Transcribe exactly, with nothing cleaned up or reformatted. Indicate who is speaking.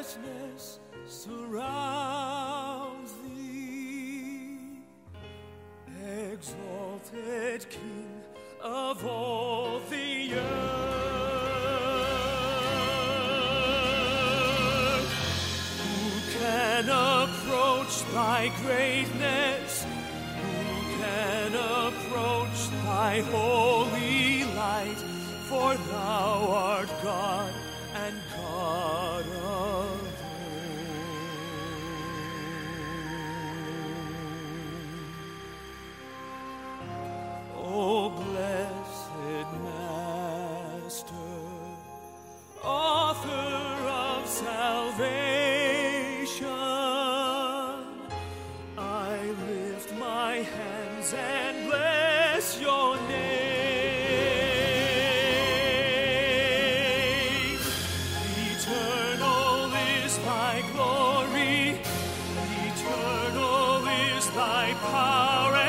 Speaker 1: blessedness surrounds thee, exalted King of all the earth. Who can approach thy greatness? Who can approach thy holy light? For thou art God and God alone. O blessed Master, author of salvation, I lift my hands and bless your name. Eternal is thy glory, eternal is thy power.